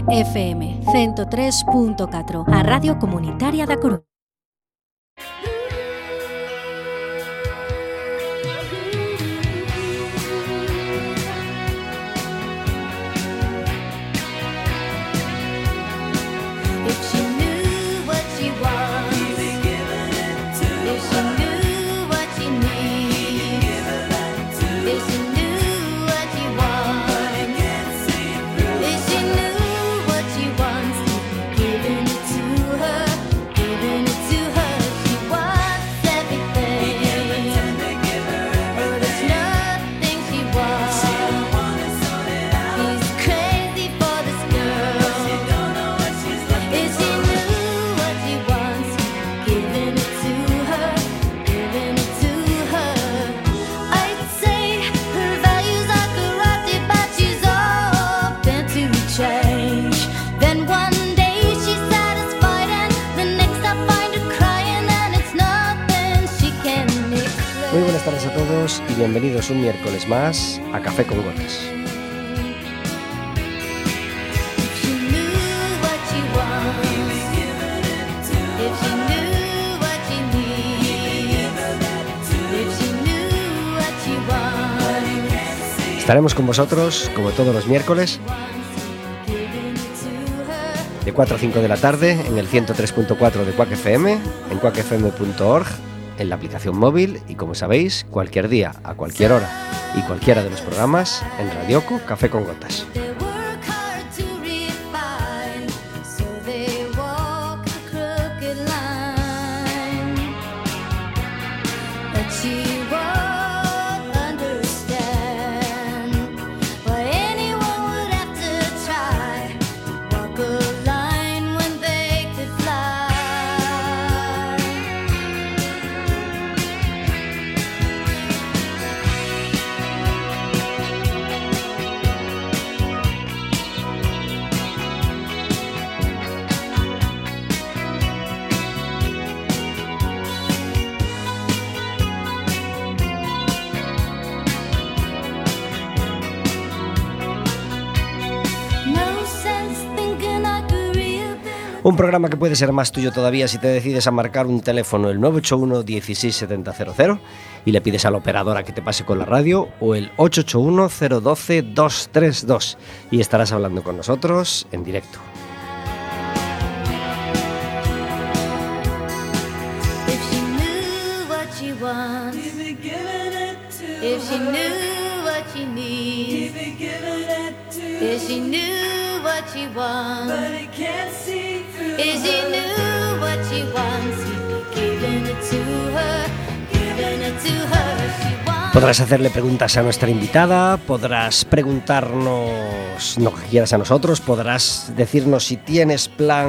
Cuac FM 103.4, a Radio Comunitaria da Coruña. Buenas tardes a todos y bienvenidos un miércoles más a Café con Gotas. Estaremos con vosotros, como todos los miércoles, de 4 a 5 de la tarde en el 103.4 de Cuac FM, en cuacfm.org, en la aplicación móvil y, como sabéis, cualquier día, a cualquier hora y cualquiera de los programas en Radioco Café con Gotas. Un programa que puede ser más tuyo todavía si te decides a marcar un teléfono, el 981 16 7000, y le pides a la operadora que te pase con la radio, o el 881 012 232, y estarás hablando con nosotros en directo. Podrás hacerle preguntas a nuestra invitada, podrás preguntarnos lo que quieras a nosotros, podrás decirnos si tienes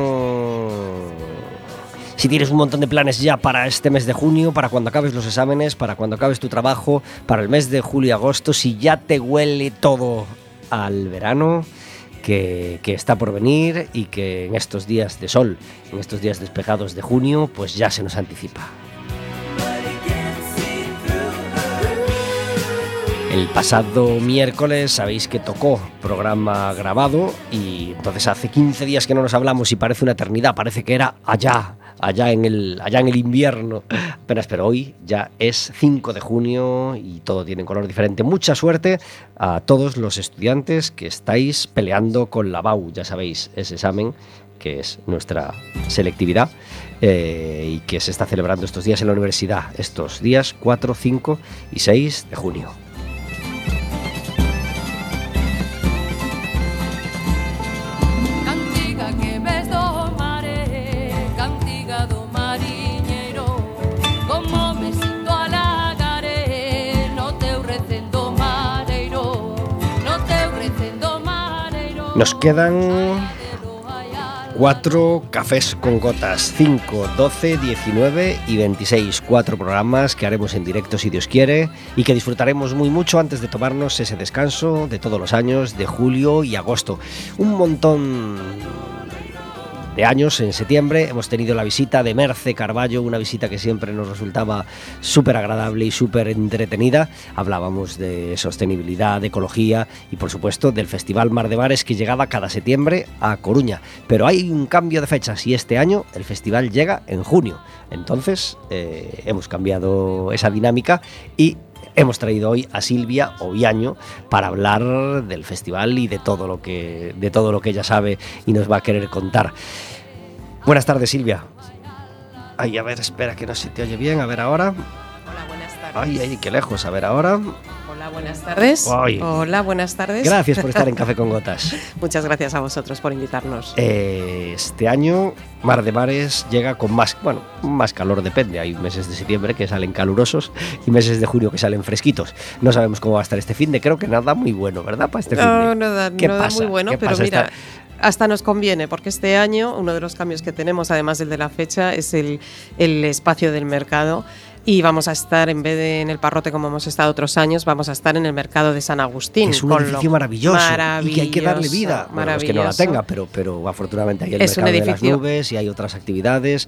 un montón de planes ya para este mes de junio, para cuando acabes los exámenes, para cuando acabes tu trabajo, para el mes de julio y agosto, si ya te huele todo al verano que está por venir y que en estos días de sol, en estos días despejados de junio, pues ya se nos anticipa. El pasado miércoles sabéis que tocó programa grabado y entonces hace 15 días que no nos hablamos y parece una eternidad, parece que era allá en el invierno. Apenas, pero hoy ya es 5 de junio y todo tiene un color diferente. Mucha suerte a todos los estudiantes que estáis peleando con la BAU, ya sabéis, ese examen que es nuestra selectividad y que se está celebrando estos días en la universidad, estos días 4, 5 y 6 de junio. Nos quedan 4 cafés con gotas, 5, 12, 19 y 26. 4 programas que haremos en directo si Dios quiere y que disfrutaremos muy mucho antes de tomarnos ese descanso de todos los años de julio y agosto. Un montón de años, en septiembre, hemos tenido la visita de Merce Carballo, una visita que siempre nos resultaba súper agradable y súper entretenida. Hablábamos de sostenibilidad, de ecología y, por supuesto, del Festival Mar de Mares, que llegaba cada septiembre a Coruña. Pero hay un cambio de fechas y este año el festival llega en junio. Entonces, hemos cambiado esa dinámica y hemos traído hoy a Silvia Oviaño para hablar del festival y de todo lo que ella sabe y nos va a querer contar. Buenas tardes, Silvia. Ay, a ver, espera que no se te oye bien, a ver ahora. Hola, buenas tardes. Ay, qué lejos, a ver ahora. Hola, buenas tardes. Ay. Hola, buenas tardes. Gracias por estar en Café con Gotas. Muchas gracias a vosotros por invitarnos. Este año Mar de Mares llega con más calor, depende. Hay meses de septiembre que salen calurosos y meses de junio que salen fresquitos. No sabemos cómo va a estar este fin de, creo que nada muy bueno, ¿verdad? Para este fin de. No da muy bueno, pero mira, hasta nos conviene, porque este año uno de los cambios que tenemos, además del de la fecha, es el espacio del mercado. Y vamos a estar, en vez de en el Parrote como hemos estado otros años, vamos a estar en el mercado de San Agustín. Es un edificio maravilloso y que hay que darle vida. Bueno, es que no la tenga, pero afortunadamente hay el mercado de las nubes y hay otras actividades.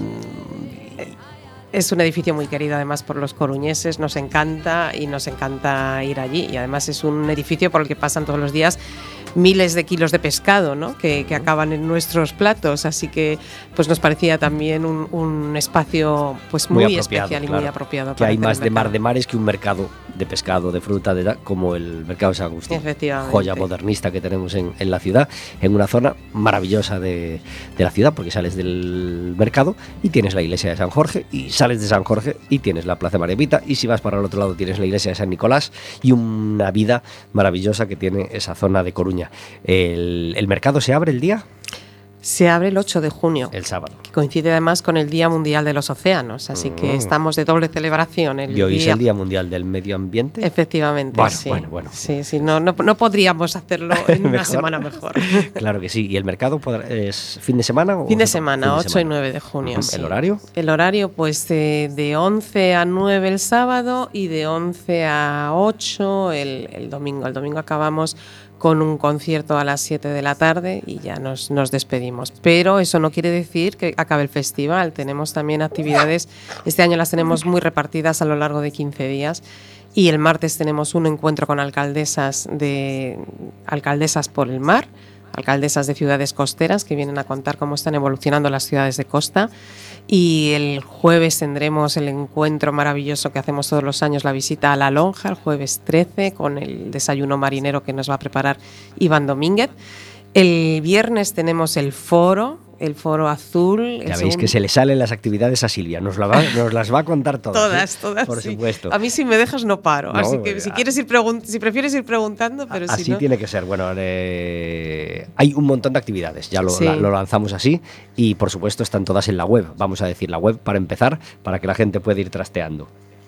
Es un edificio muy querido además por los coruñeses, nos encanta ir allí. Y además es un edificio por el que pasan todos los días miles de kilos de pescado, ¿no? que acaban en nuestros platos, así que pues nos parecía también un espacio pues muy especial y muy apropiado. Que hay más de Mar de Mares que un mercado de pescado, de fruta, como el mercado de San Agustín. Efectivamente. Joya modernista que tenemos en la ciudad, en una zona maravillosa de la ciudad, porque sales del mercado y tienes la iglesia de San Jorge, y sales de San Jorge y tienes la Plaza María Pita, y si vas para el otro lado tienes la iglesia de San Nicolás y una vida maravillosa que tiene esa zona de Coruña. ¿El mercado se abre el día? Se abre el 8 de junio. El sábado. Que coincide además con el Día Mundial de los Océanos, así que estamos de doble celebración. ¿Y hoy es el Día Mundial del Medio Ambiente? Efectivamente, bueno. Sí, no podríamos hacerlo en una semana mejor. Claro que sí. ¿Y el mercado es fin de semana? Fin de semana, 8 y 9 de junio. ¿El horario? El horario, pues de 11 a 9 el sábado y de 11 a 8 el domingo. El domingo acabamos con un concierto a las 7 de la tarde y ya nos despedimos. Pero eso no quiere decir que acabe el festival. Tenemos también actividades, este año las tenemos muy repartidas a lo largo de 15 días y el martes tenemos un encuentro con alcaldesas por el mar, alcaldesas de ciudades costeras que vienen a contar cómo están evolucionando las ciudades de costa. Y el jueves tendremos el encuentro maravilloso que hacemos todos los años, la visita a La Lonja, el jueves 13, con el desayuno marinero que nos va a preparar Iván Domínguez. El viernes tenemos el foro azul. Ya veis que se le salen las actividades a Silvia, nos las va a contar todas. Todas, por sí. Supuesto. A mí si me dejas no paro, así que si prefieres ir preguntando, pero así si no... tiene que ser. Bueno, hay un montón de actividades, ya lo lanzamos así y por supuesto están todas en la web. Vamos a decir la web para empezar, para que la gente pueda ir trasteando.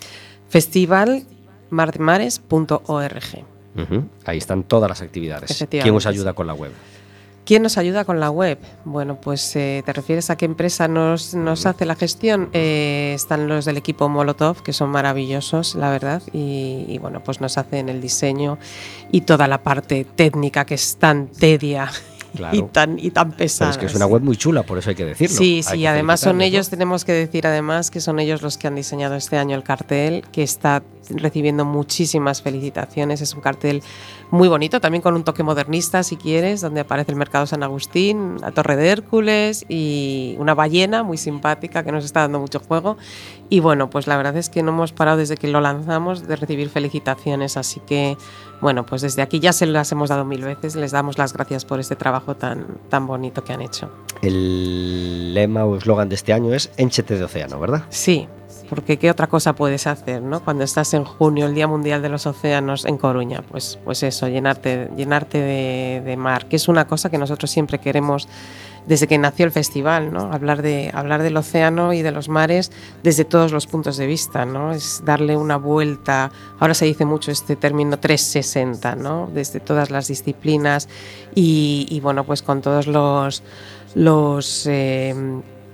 festivalmardemares.org. Ahí están todas las actividades. ¿Quién os ayuda con la web? ¿Quién nos ayuda con la web? Bueno, pues ¿te refieres a qué empresa nos hace la gestión? Están los del equipo Molotov, que son maravillosos, la verdad, y bueno, pues nos hacen el diseño y toda la parte técnica que es tan tedia. Claro. y tan pesada. Pero es que es una web muy chula, por eso hay que decirlo. Sí, además son ellos, tenemos que decir además que son ellos los que han diseñado este año el cartel, que está recibiendo muchísimas felicitaciones. Es un cartel muy bonito, también con un toque modernista, si quieres, donde aparece el Mercado San Agustín, la Torre de Hércules y una ballena muy simpática que nos está dando mucho juego. Y bueno, pues la verdad es que no hemos parado desde que lo lanzamos de recibir felicitaciones, así que bueno, pues desde aquí ya se las hemos dado 1000 veces, les damos las gracias por este trabajo tan bonito que han hecho. El lema o eslogan de este año es Énchete de océano, ¿verdad? Sí, porque ¿qué otra cosa puedes hacer, ¿no? Cuando estás en junio, el Día Mundial de los Océanos en Coruña, pues eso, llenarte de mar, que es una cosa que nosotros siempre queremos desde que nació el festival, ¿no? Hablar del océano y de los mares desde todos los puntos de vista, ¿no? Es darle una vuelta, ahora se dice mucho este término 360, ¿no? Desde todas las disciplinas y bueno, pues con todos los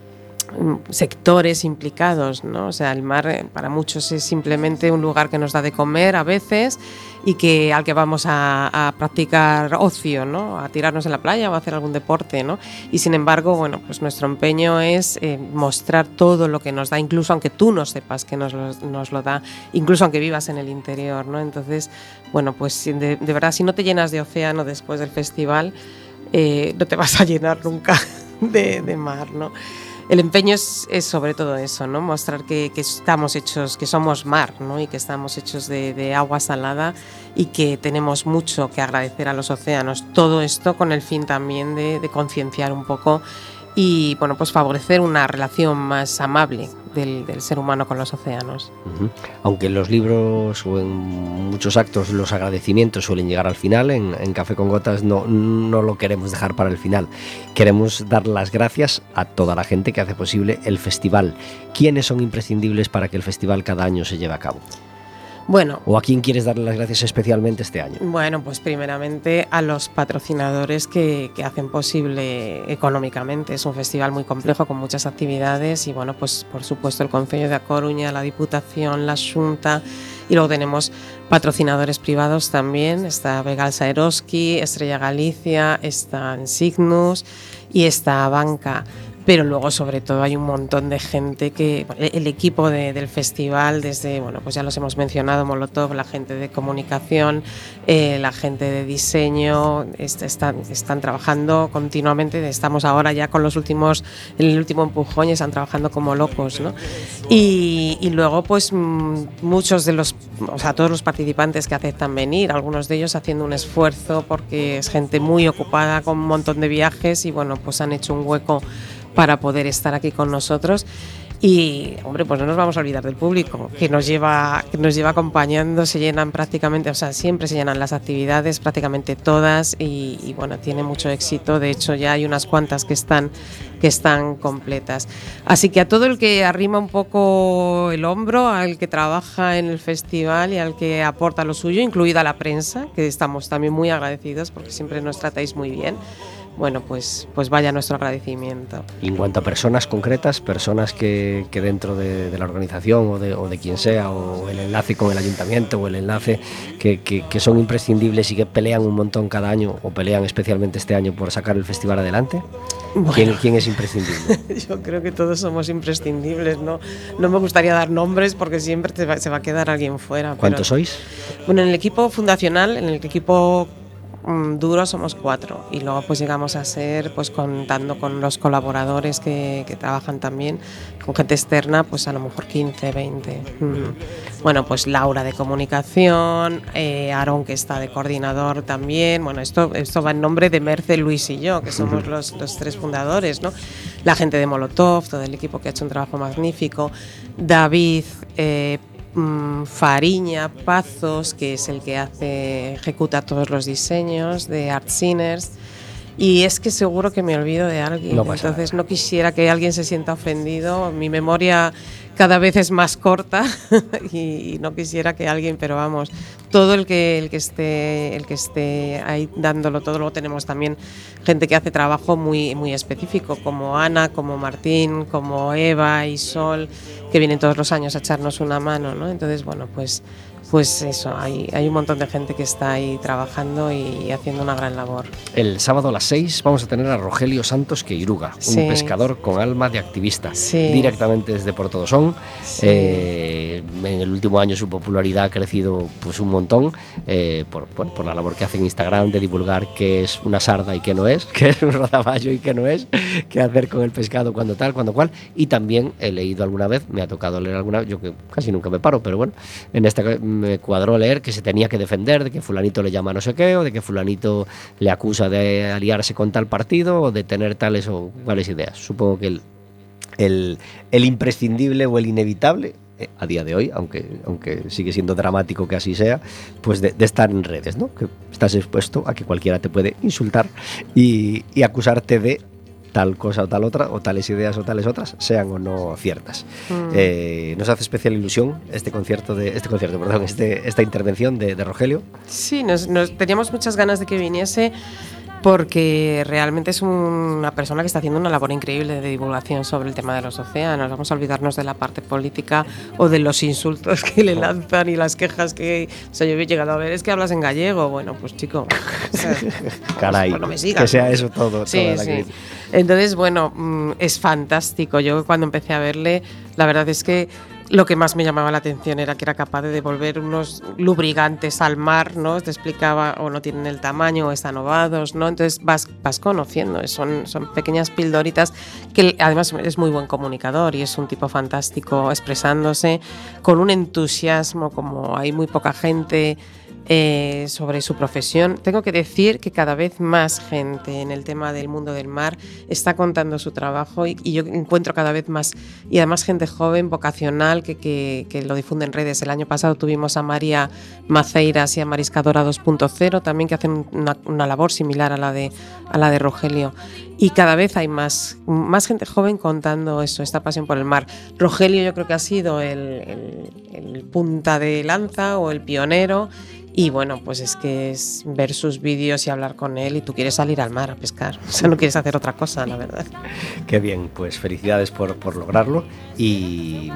sectores implicados, ¿no? O sea, el mar para muchos es simplemente un lugar que nos da de comer a veces y que al que vamos a practicar ocio, ¿no? A tirarnos en la playa o a hacer algún deporte, ¿no? Y sin embargo, bueno, pues nuestro empeño es mostrar todo lo que nos da, incluso aunque tú no sepas que nos lo da, incluso aunque vivas en el interior, ¿no? Entonces, bueno, pues de verdad, si no te llenas de océano después del festival, no te vas a llenar nunca de mar, ¿no? El empeño es sobre todo eso, ¿no? Mostrar que estamos hechos, que somos mar, ¿no? Y que estamos hechos de agua salada y que tenemos mucho que agradecer a los océanos. Todo esto con el fin también de concienciar un poco y, bueno, pues favorecer una relación más amable del ser humano con los océanos. Aunque en los libros o en muchos actos los agradecimientos suelen llegar al final, en Café con Gotas no lo queremos dejar para el final. Queremos dar las gracias a toda la gente que hace posible el festival. ¿Quiénes son imprescindibles para que el festival cada año se lleve a cabo? Bueno, ¿O a quién quieres darle las gracias especialmente este año? Bueno, pues primeramente a los patrocinadores que hacen posible económicamente. Es un festival muy complejo con muchas actividades y, bueno, pues por supuesto el Concello da Coruña, la Diputación, la Xunta, y luego tenemos patrocinadores privados también. Está Begalsa Eroski, Estrella Galicia, está Signus y está Banca. Pero luego, sobre todo, hay un montón de gente que el equipo del festival, desde, bueno, pues ya los hemos mencionado, Molotov, la gente de comunicación, la gente de diseño, están trabajando continuamente. Estamos ahora ya con el último empujón y están trabajando como locos, ¿no? Y luego, pues muchos de todos los participantes que aceptan venir, algunos de ellos haciendo un esfuerzo porque es gente muy ocupada con un montón de viajes y, bueno, pues han hecho un hueco para poder estar aquí con nosotros. Y, hombre, pues no nos vamos a olvidar del público que nos lleva acompañando. Se llenan prácticamente, o sea, siempre se llenan las actividades, prácticamente todas, y bueno, tiene mucho éxito. De hecho, ya hay unas cuantas que están completas. Así que a todo el que arrima un poco el hombro, al que trabaja en el festival y al que aporta lo suyo, incluida la prensa, que estamos también muy agradecidos porque siempre nos tratáis muy bien. Bueno, pues vaya nuestro agradecimiento. Y en cuanto a personas concretas, personas que dentro de la organización o de quien sea, o el enlace con el ayuntamiento, o el enlace que son imprescindibles y que pelean un montón cada año, o pelean especialmente este año por sacar el festival adelante, bueno, ¿quién es imprescindible? Yo creo que todos somos imprescindibles, ¿no? No me gustaría dar nombres porque siempre se va a quedar alguien fuera. ¿Cuántos sois? Bueno, en el equipo fundacional, en el equipo duro somos 4 y luego pues llegamos a ser, pues contando con los colaboradores que trabajan también, con gente externa, pues a lo mejor 15, 20. Bueno, pues Laura de comunicación, Aarón, que está de coordinador también. Bueno, esto va en nombre de Merce, Luis y yo, que somos los 3 fundadores, ¿no? La gente de Molotov, todo el equipo que ha hecho un trabajo magnífico. David, Fariña Pazos, que es el que ejecuta todos los diseños de Art Sinners. Y es que seguro que me olvido de alguien, entonces no quisiera que alguien se sienta ofendido. Mi memoria cada vez es más corta y no quisiera que alguien, pero vamos, todo el que esté ahí dándolo todo. Luego tenemos también gente que hace trabajo muy, muy específico, como Ana, como Martín, como Eva y Sol, que vienen todos los años a echarnos una mano, ¿no? Entonces, bueno, pues eso, hay un montón de gente que está ahí trabajando y haciendo una gran labor. El sábado a las 6 vamos a tener a Rogelio Santos Queiruga, sí, un pescador con alma de activista, sí, directamente desde Portodosón. Sí. En el último año su popularidad ha crecido pues un montón por la labor que hace en Instagram de divulgar qué es una sarda y qué no es, qué es un rodaballo y qué no es, qué hacer con el pescado cuando tal, cuando cual. Y también he leído alguna vez, me ha tocado leer alguna vez, yo que casi nunca me paro, pero bueno, en esta me cuadró leer que se tenía que defender de que fulanito le llama no sé qué, o de que fulanito le acusa de aliarse con tal partido, o de tener tales o cuales ideas. Supongo que el imprescindible o el inevitable a día de hoy, aunque sigue siendo dramático que así sea, pues de estar en redes, ¿no? Que estás expuesto a que cualquiera te puede insultar y acusarte de tal cosa o tal otra, o tales ideas o tales otras, sean o no ciertas. Nos hace especial ilusión esta intervención de Rogelio. Sí, teníamos muchas ganas de que viniese, porque realmente es una persona que está haciendo una labor increíble de divulgación sobre el tema de los océanos. Vamos a olvidarnos de la parte política o de los insultos que le lanzan y las quejas que... O sea, yo he llegado a ver, es que hablas en gallego. Bueno, pues chico, caray, pues no me sigas, que sea eso todo. Sí, sí. Entonces, bueno, es fantástico. Yo cuando empecé a verle, la verdad es que lo que más me llamaba la atención era que era capaz de devolver unos lubricantes al mar, ¿no? Te explicaba, o no tienen el tamaño, o están ovados, ¿no? Entonces vas conociendo, son pequeñas pildoritas que además es muy buen comunicador y es un tipo fantástico expresándose con un entusiasmo como hay muy poca gente sobre su profesión. Tengo que decir que cada vez más gente en el tema del mundo del mar está contando su trabajo y yo encuentro cada vez más, y además gente joven, vocacional, que lo difunde en redes. El año pasado tuvimos a María Maceiras y a Mariscadora 2.0 también, que hacen una labor similar a la de Rogelio. Y cada vez hay más gente joven contando eso, esta pasión por el mar. Rogelio yo creo que ha sido el punta de lanza o el pionero. Y bueno, pues es que es ver sus vídeos y hablar con él y tú quieres salir al mar a pescar. O sea, no quieres hacer otra cosa, la verdad. Qué bien, pues felicidades por lograrlo. Y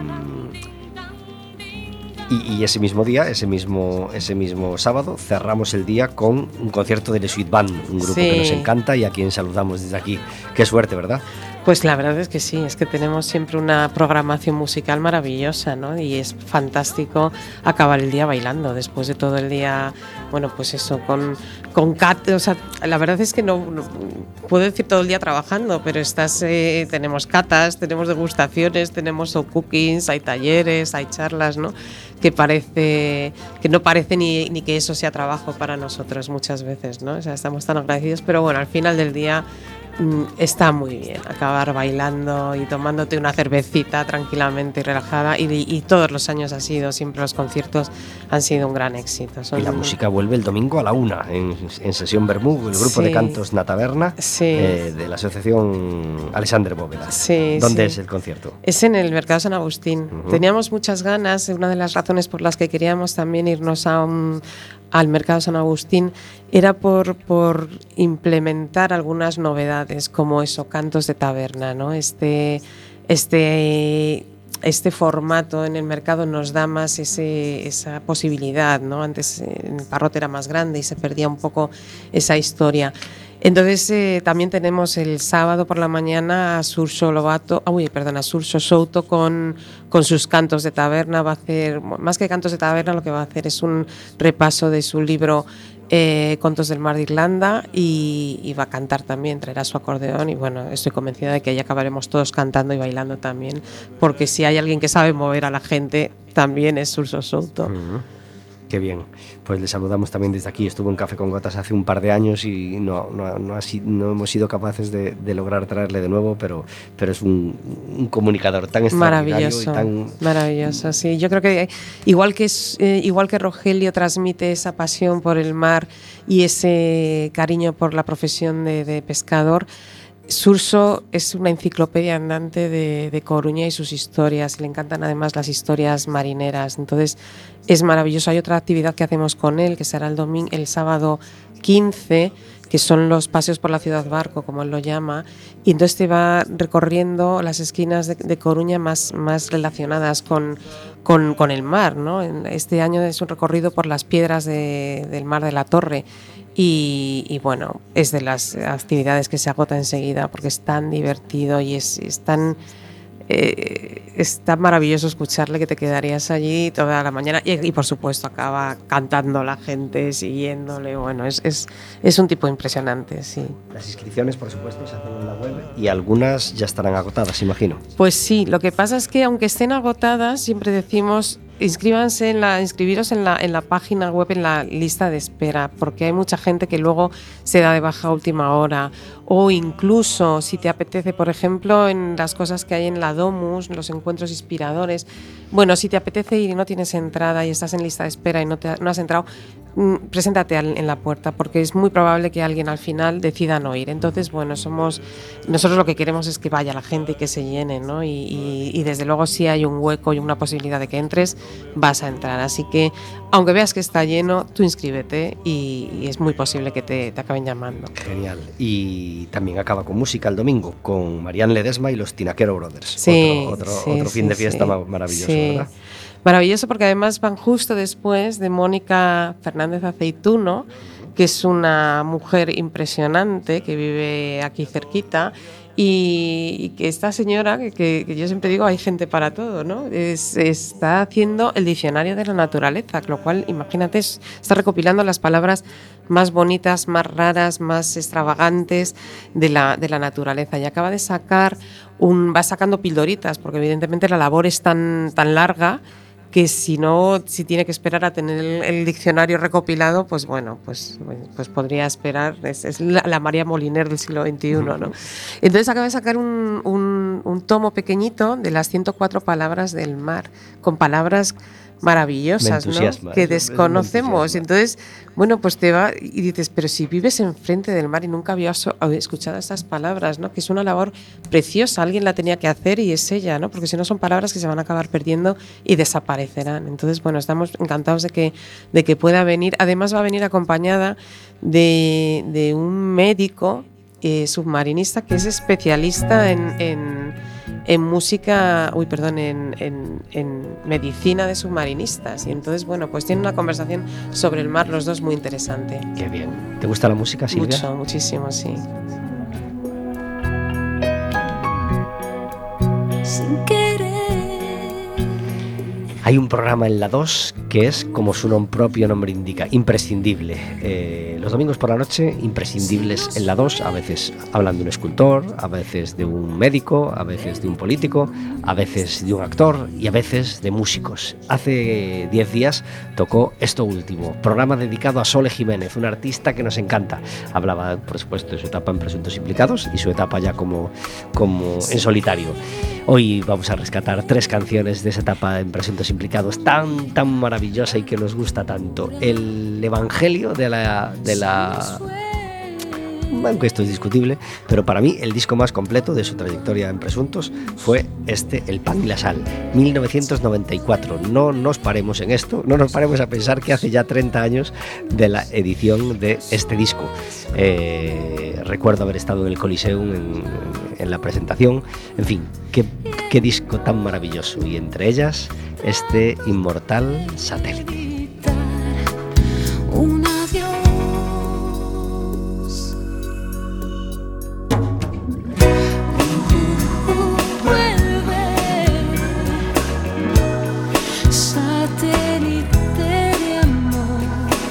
ese mismo día, ese mismo sábado, cerramos el día con un concierto de Le Suite Band, un grupo que nos encanta y a quien saludamos desde aquí. Qué suerte, ¿verdad? Pues la verdad es que sí, es que tenemos siempre una programación musical maravillosa, ¿no? Y es fantástico acabar el día bailando, después de todo el día, bueno, pues eso, con cat, o sea, la verdad es que no puedo decir todo el día trabajando, pero tenemos catas, tenemos degustaciones, tenemos cookings, hay talleres, hay charlas, ¿no? Que no parece ni que eso sea trabajo para nosotros muchas veces, ¿no? O sea, estamos tan agradecidos, pero bueno, al final del día está muy bien acabar bailando y tomándote una cervecita tranquilamente y relajada, y todos los años ha sido, siempre los conciertos han sido un gran éxito. Y la música vuelve el domingo a la 1 en Sesión Bermú, el grupo de cantos Na Taberna, de la asociación Alexandre Bóveda. ¿Dónde es el concierto? Es en el Mercado San Agustín. Teníamos muchas ganas, una de las razones por las que queríamos también irnos al Mercado San Agustín era por implementar algunas novedades, como eso, cantos de taberna, ¿no? Este formato en el mercado nos da más esa posibilidad, ¿no? Antes en el Parrot era más grande y se perdía un poco esa historia. Entonces también tenemos el sábado por la mañana a Surso Souto con sus cantos de taberna. Va a hacer, más que cantos de taberna, lo que va a hacer es un repaso de su libro Contos del Mar de Irlanda, y va a cantar también, traerá su acordeón, y bueno, estoy convencida de que ahí acabaremos todos cantando y bailando también, porque si hay alguien que sabe mover a la gente, también es Surso Souto. Qué bien, pues le saludamos también desde aquí. Estuvo en Café con Gotas hace un par de años y no hemos sido capaces de lograr traerle de nuevo, pero es un comunicador tan extraordinario maravilloso, sí. Yo creo que igual que Rogelio transmite esa pasión por el mar y ese cariño por la profesión de pescador, Surso es una enciclopedia andante de Coruña y sus historias. Le encantan además las historias marineras, entonces es maravilloso. Hay otra actividad que hacemos con él, que será el sábado 15, que son los paseos por la ciudad barco, como él lo llama, y entonces te va recorriendo las esquinas de Coruña más relacionadas con el mar, ¿no? Este año es un recorrido por las piedras del mar de la Torre. Y bueno, es de las actividades que se agota enseguida porque es tan divertido y es tan maravilloso escucharle que te quedarías allí toda la mañana, y por supuesto acaba cantando la gente, siguiéndole. Bueno, es un tipo impresionante, sí. Las inscripciones, por supuesto, se hacen en la web y algunas ya estarán agotadas, imagino. Pues sí, lo que pasa es que aunque estén agotadas, siempre decimos: inscribiros en la página web, en la lista de espera, porque hay mucha gente que luego se da de baja a última hora, o incluso si te apetece, por ejemplo, en las cosas que hay en la Domus, los encuentros inspiradores. Bueno, si te apetece ir y no tienes entrada y estás en lista de espera y no has entrado, preséntate en la puerta, porque es muy probable que alguien al final decida no ir. Entonces, bueno, nosotros lo que queremos es que vaya la gente y que se llene, ¿no? Y desde luego, si hay un hueco y una posibilidad de que entres, vas a entrar. Así que, aunque veas que está lleno, tú inscríbete y es muy posible que te acaben llamando. Genial. Y también acaba con música el domingo, con Marianne Ledesma y los Tinaquero Brothers. Sí, otro fin de fiesta maravilloso, sí. ¿verdad? Maravilloso, porque además van justo después de Mónica Fernández Aceituno, que es una mujer impresionante que vive aquí cerquita, y que esta señora, que yo siempre digo, hay gente para todo, ¿no? Está haciendo el diccionario de la naturaleza, lo cual, imagínate, está recopilando las palabras más bonitas, más raras, más extravagantes de la naturaleza, y acaba de sacar va sacando pildoritas, porque evidentemente la labor es tan larga que si tiene que esperar a tener el diccionario recopilado, pues bueno, pues podría esperar. Es la María Moliner del siglo XXI, ¿no? Entonces acaba de sacar un tomo pequeñito de las 104 palabras del mar, con palabras maravillosas, ¿no? Que desconocemos. Entonces, bueno, pues te va y dices, pero si vives enfrente del mar y nunca habías escuchado estas palabras, ¿no? Que es una labor preciosa, alguien la tenía que hacer y es ella, ¿no? Porque si no son palabras que se van a acabar perdiendo y desaparecerán. Entonces, bueno, estamos encantados de que pueda venir. Además va a venir acompañada de un médico submarinista que es especialista en música, en medicina de submarinistas. Y entonces, bueno, pues tienen una conversación sobre el mar los dos muy interesante. Qué bien. ¿Te gusta la música, Silvia? Mucho, muchísimo, sí. Sin querer. Hay un programa en la 2 que es, como su propio nombre indica, imprescindible. Los domingos por la noche, imprescindibles en la 2. A veces hablan de un escultor, a veces de un médico, a veces de un político, a veces de un actor y a veces de músicos. Hace 10 días tocó esto último, programa dedicado a Sole Jiménez, una artista que nos encanta. Hablaba, por supuesto, de su etapa en Presuntos Implicados y su etapa ya como en solitario. Hoy vamos a rescatar 3 canciones de esa etapa en Presuntos Implicados tan maravillosa y que nos gusta tanto. El Evangelio de la aunque esto es discutible, pero para mí el disco más completo de su trayectoria en Presuntos fue El Pan y la Sal, 1994. No nos paremos en esto, no nos paremos a pensar que hace ya 30 años de la edición de este disco. Recuerdo haber estado en el Coliseum en la presentación. En fin, qué disco tan maravilloso, y entre ellas este inmortal Satélite. Un adiós. Vuelve, satélite de amor,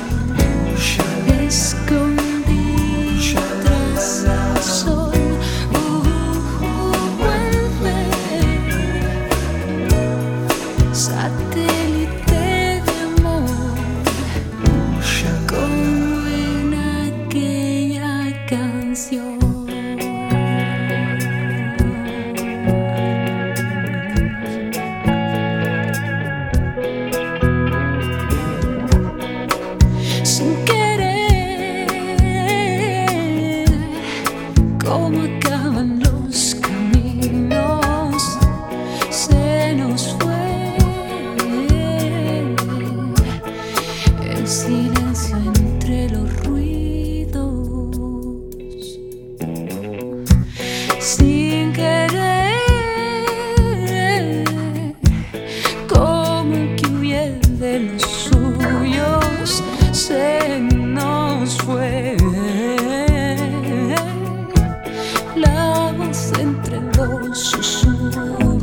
escondido tras el sol. Vuelve, satélite de amor, como en aquella canción. Sin querer, cómo acaban los caminos, se nos fue el silencio entre los ruidos. Sin querer, como que huye de los suyos, se nos fue la voz entre los susurros.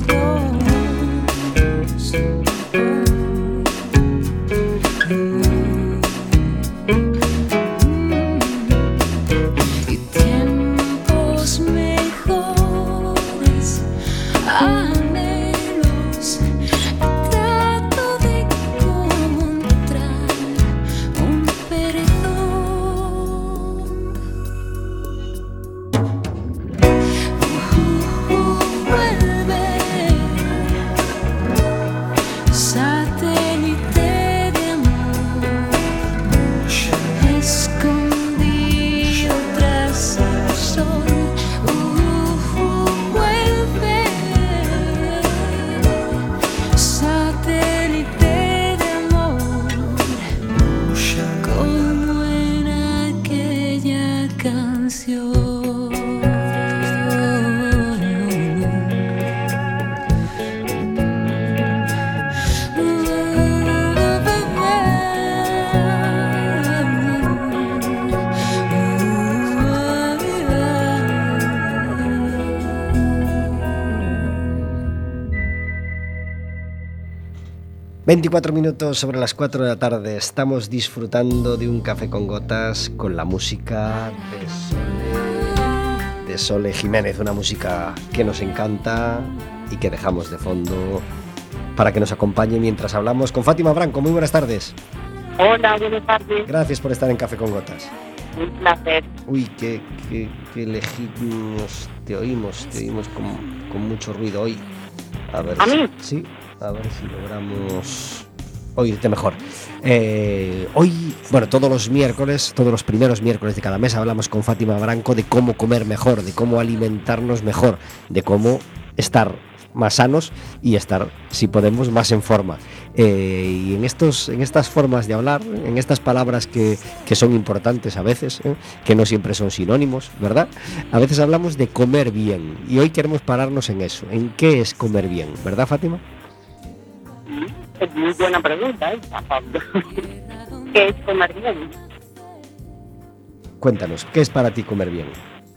Y tiempos mejores, anhelos, trato de encontrar un perdón. 24 minutos sobre las 4 de la tarde. Estamos disfrutando de un café con gotas con la música de Sole Jiménez, una música que nos encanta y que dejamos de fondo para que nos acompañe mientras hablamos con Fátima Branco. Muy buenas tardes. Hola, buenas tardes. Gracias por estar en Café con Gotas. Un placer. Uy, qué lejísimos te oímos con mucho ruido hoy. A ver ¿A mí? Sí, a ver si logramos oírte mejor. Hoy, bueno, todos los primeros miércoles de cada mes hablamos con Fátima Branco de cómo comer mejor, de cómo alimentarnos mejor, de cómo estar más sanos y estar, si podemos, más en forma. Y en estas formas de hablar, en estas palabras que son importantes a veces, que no siempre son sinónimos, ¿verdad? A veces hablamos de comer bien y hoy queremos pararnos en eso, en qué es comer bien, ¿verdad, Fátima? Es muy buena pregunta, Pablo. ¿Qué es comer bien? Cuéntanos, ¿qué es para ti comer bien?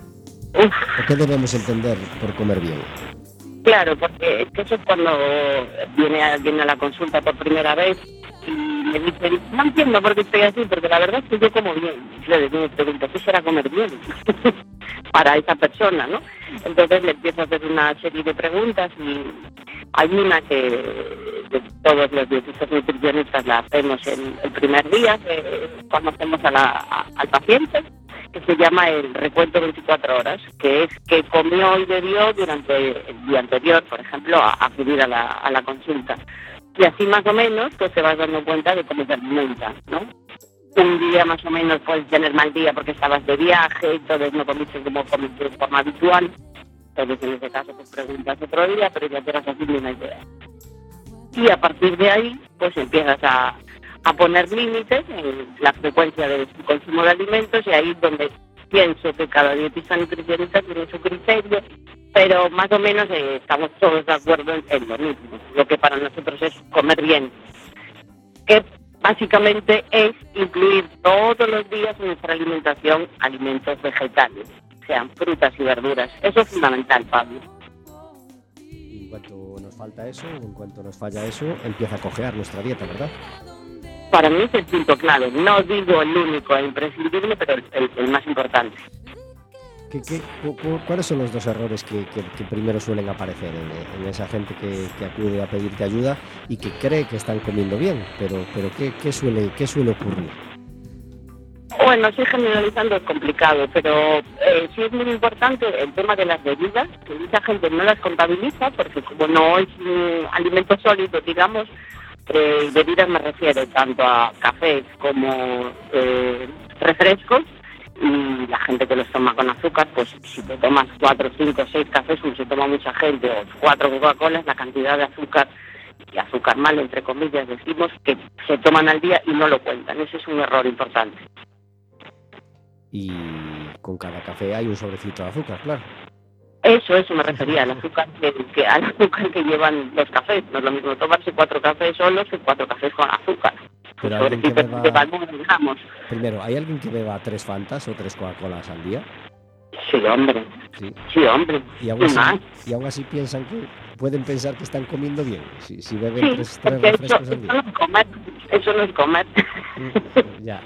¿O qué debemos entender por comer bien? Claro, porque es que eso es cuando viene alguien a la consulta por primera vez y me dice, no entiendo por qué estoy así, porque la verdad es que yo como bien. Y le pregunto, ¿qué será comer bien? Para esa persona, ¿no? Entonces le empiezo a hacer una serie de preguntas y hay una que todos los dietistas nutricionistas la hacemos en el primer día, que conocemos al paciente, que se llama el recuento 24 horas, que es que comió y bebió durante el día anterior, por ejemplo, a acudir a la consulta. Y así más o menos pues te vas dando cuenta de cómo te alimentas, ¿no? Un día más o menos puedes tener mal día porque estabas de viaje, entonces no comiste como comiste de forma habitual. Entonces en ese caso pues preguntas otro día, pero ya te vas haciendo una idea. Y a partir de ahí pues empiezas a poner límites en la frecuencia de su consumo de alimentos y ahí es donde pienso que cada dietista nutricionista tiene su criterio, pero más o menos estamos todos de acuerdo en lo mismo, lo que para nosotros es comer bien, que básicamente es incluir todos los días en nuestra alimentación alimentos vegetales, sean frutas y verduras. Eso es fundamental, Pablo. Y en cuanto nos falta eso, en cuanto nos falla eso, empieza a cojear nuestra dieta, ¿verdad? Para mí es el punto clave. No digo el único e imprescindible, pero el más importante. ¿Cuáles son los dos errores que primero suelen aparecer en esa gente que acude a pedirte ayuda y que cree que están comiendo bien? Pero ¿qué suele ocurrir? Bueno, estoy generalizando, es complicado, pero sí es muy importante el tema de las bebidas, que mucha gente no las contabiliza, porque como no es un alimento sólido, digamos, bebidas me refiero tanto a cafés como refrescos, y la gente que los toma con azúcar, pues si te tomas 4, 5, 6 cafés, como se toma mucha gente, o 4 Coca-Colas, la cantidad de azúcar, y azúcar malo, entre comillas, decimos, que se toman al día y no lo cuentan. Ese es un error importante. Y con cada café hay un sobrecito de azúcar, claro. Eso me refería, al azúcar que llevan los cafés. No es lo mismo tomarse 4 cafés solos que 4 cafés con azúcar. Pero alguien que beba... Primero, ¿hay alguien que beba 3 Fantas o 3 Coca-Colas al día? Sí, hombre. Sí, hombre. Y aún así pueden pensar que están comiendo bien. Si beben 3 refrescos al día. Eso no es comer. Ya.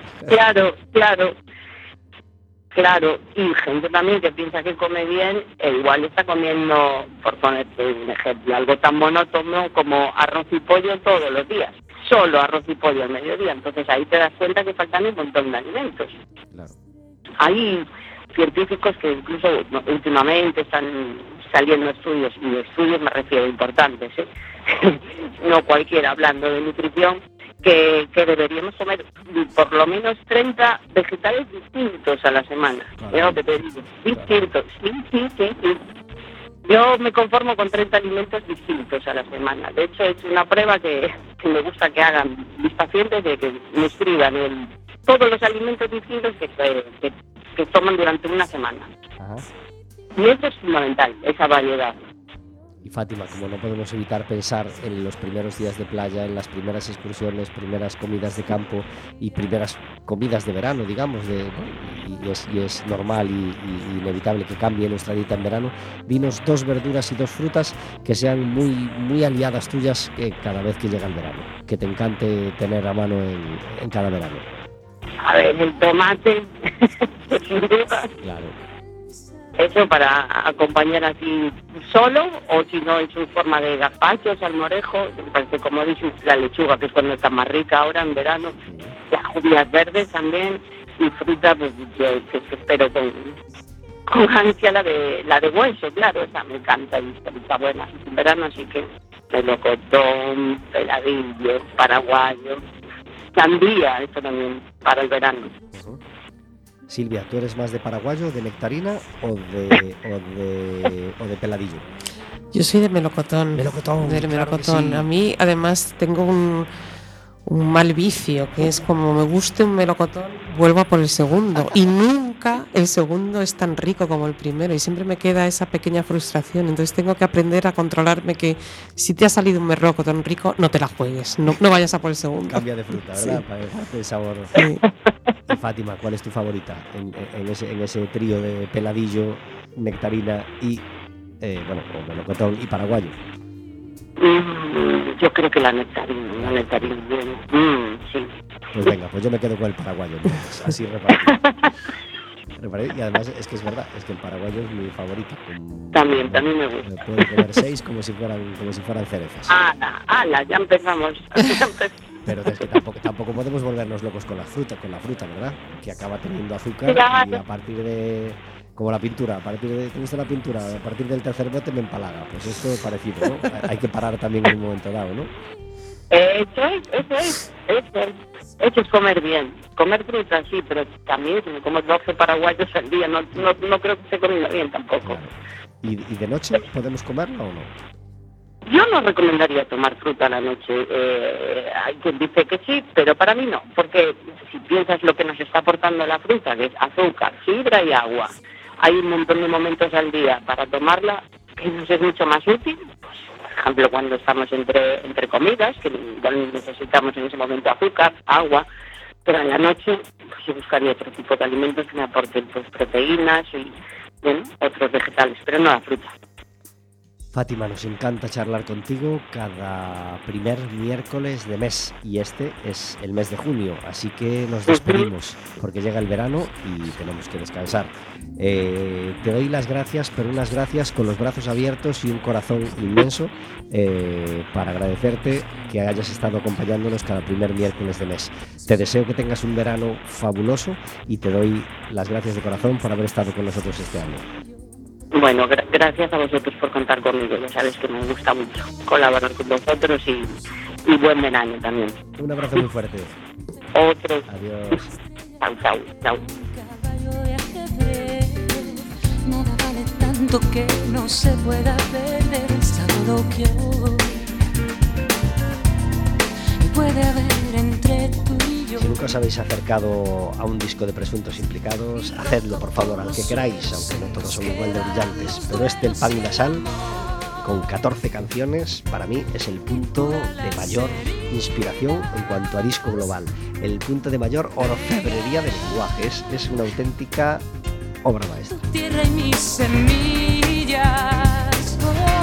Claro, y gente también que piensa que come bien, igual está comiendo, por ponerte un ejemplo, algo tan monótono como arroz y pollo todos los días. Solo arroz y pollo al mediodía. Entonces ahí te das cuenta que faltan un montón de alimentos. Claro. Hay científicos que incluso últimamente están saliendo estudios, y estudios me refiero importantes, no cualquiera, hablando de nutrición, que deberíamos comer por lo menos 30 vegetales distintos a la semana. Claro. Que te digo, distintos, sí. Yo me conformo con 30 alimentos distintos a la semana. De hecho, he hecho una prueba que me gusta que hagan mis pacientes, de que me escriban todos los alimentos distintos que toman durante una semana. Ajá. Y eso es fundamental, esa variedad. Y Fátima, como no podemos evitar pensar en los primeros días de playa, en las primeras excursiones, primeras comidas de campo y primeras comidas de verano, digamos, y es normal y inevitable que cambie nuestra dieta en verano, dinos 2 verduras y 2 frutas que sean muy, muy aliadas tuyas cada vez que llega el verano, que te encante tener a mano en cada verano. A ver, el tomate, sin duda. Claro. Eso para acompañar así solo, o si no en su forma de gazpacho, salmorejo, parece, como dices, la lechuga, que es cuando está más rica ahora en verano, las judías verdes también, y fruta, pues yo que espero con ansia la de hueso, claro, esa me encanta y está buena en verano, así que melocotón, peladillo, paraguayo, sandía, eso también para el verano. Uh-huh. Silvia, ¿tú eres más de paraguayo, de nectarina o de peladillo? Yo soy de melocotón. Melocotón, De claro melocotón. sí. A mí, además, tengo un mal vicio, que es como me guste un melocotón, vuelvo a por el segundo. Y nunca el segundo es tan rico como el primero. Y siempre me queda esa pequeña frustración. Entonces tengo que aprender a controlarme, que si te ha salido un melocotón rico, no te la juegues. No vayas a por el segundo. Cambia de fruta, ¿verdad? Sí. Para dejarte el sabor. Sí. Y Fátima, ¿cuál es tu favorita en ese trío de peladillo, nectarina y o melocotón y paraguayo? Yo creo que la nectarina bien. Sí. Pues venga, pues yo me quedo con el paraguayo, entonces, así reparé. Y además es que es verdad, es que el paraguayo es mi favorito. También me gusta. Me puedo comer 6 como si fueran cerezas. Ya empezamos. Pero es que tampoco podemos volvernos locos con la fruta, ¿verdad? Que acaba teniendo azúcar y a partir de... Como la pintura, ¿te gusta la pintura? A partir del tercer bote me empalaga. Pues esto es parecido, ¿no? Hay que parar también en un momento dado, ¿no? Eso es comer bien. Comer fruta sí, pero también si me como 12 paraguayos al día, no creo que esté comiendo bien tampoco. Claro. ¿Y de noche podemos comerla o no? Yo no recomendaría tomar fruta a la noche. Hay quien dice que sí, pero para mí no, porque si piensas lo que nos está aportando la fruta, que es azúcar, fibra y agua, hay un montón de momentos al día para tomarla que nos es mucho más útil. Pues, por ejemplo, cuando estamos entre comidas, que igual necesitamos en ese momento azúcar, agua, pero en la noche pues yo buscaría otro tipo de alimentos que me aporten pues proteínas y otros vegetales, pero no la fruta. Fátima, nos encanta charlar contigo cada primer miércoles de mes y este es el mes de junio, así que nos despedimos porque llega el verano y tenemos que descansar. Te doy las gracias, pero unas gracias con los brazos abiertos y un corazón inmenso para agradecerte que hayas estado acompañándonos cada primer miércoles de mes. Te deseo que tengas un verano fabuloso y te doy las gracias de corazón por haber estado con nosotros este año. Bueno, gracias a vosotros por contar conmigo. Ya sabes que me gusta mucho colaborar con vosotros y buen verano también. Un abrazo muy fuerte. Otro. Adiós. Chao. Nada vale tanto que no se pueda perder el sábado que hoy. Y puede haber entre tú y yo. Si nunca os habéis acercado a un disco de Presuntos Implicados, hacedlo por favor, al que queráis, aunque no todos son igual de brillantes. Pero El Pan y la Sal, con 14 canciones, para mí es el punto de mayor inspiración en cuanto a disco global. El punto de mayor orfebrería del lenguaje. Es una auténtica obra maestra. Tierra y mis semillas,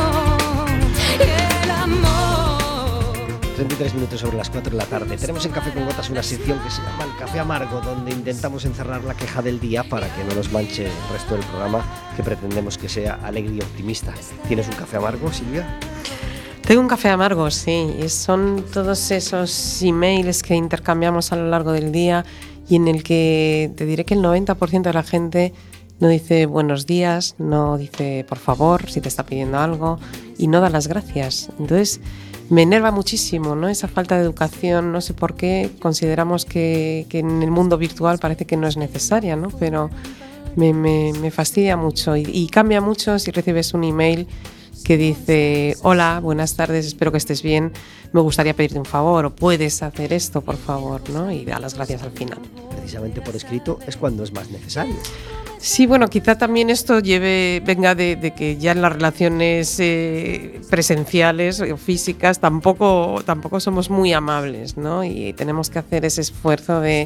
el amor. 33 minutos sobre las 4 de la tarde. Tenemos en Café con Gotas una sección que se llama El Café Amargo, donde intentamos encerrar la queja del día para que no nos manche el resto del programa, que pretendemos que sea alegre y optimista. ¿Tienes un café amargo, Silvia? Tengo un café amargo, sí. Y son todos esos emails que intercambiamos a lo largo del día y en el que te diré que el 90% de la gente no dice buenos días, no dice por favor si te está pidiendo algo y no da las gracias. Entonces me enerva muchísimo, ¿no? Esa falta de educación, no sé por qué consideramos que en el mundo virtual parece que no es necesaria, ¿no? Pero me fastidia mucho y cambia mucho si recibes un email que dice: hola, buenas tardes, espero que estés bien, me gustaría pedirte un favor, o puedes hacer esto, por favor, ¿no? Y da las gracias al final. Precisamente por escrito es cuando es más necesario. Sí, bueno, quizá también esto venga de que ya en las relaciones presenciales o físicas tampoco somos muy amables, ¿no? Y tenemos que hacer ese esfuerzo de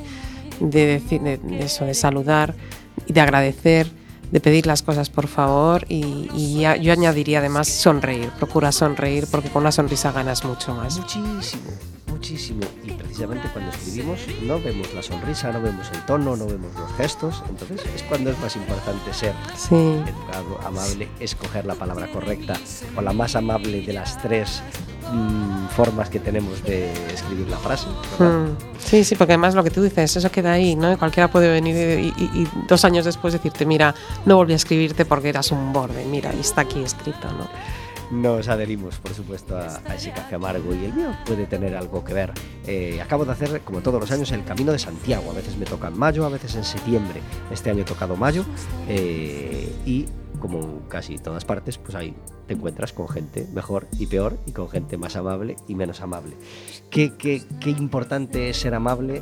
saludar y de agradecer, de pedir las cosas por favor, y yo añadiría además sonreír, procura sonreír, porque con una sonrisa ganas mucho más. Muchísimo. Y precisamente cuando escribimos no vemos la sonrisa, no vemos el tono, no vemos los gestos. Entonces es cuando es más importante ser educado, amable, escoger la palabra correcta o la más amable de las tres formas que tenemos de escribir la frase, ¿verdad? Sí, porque además lo que tú dices, eso queda ahí, ¿no? Cualquiera puede venir y 2 años después decirte: mira, no volví a escribirte porque eras un borde, mira, y está aquí escrito, ¿no? Nos adherimos, por supuesto, a ese café amargo, y el mío puede tener algo que ver. Acabo de hacer, como todos los años, el Camino de Santiago. A veces me toca en mayo, a veces en septiembre. Este año he tocado mayo, y como en casi todas partes, pues ahí te encuentras con gente mejor y peor, y con gente más amable y menos amable. Qué importante es ser amable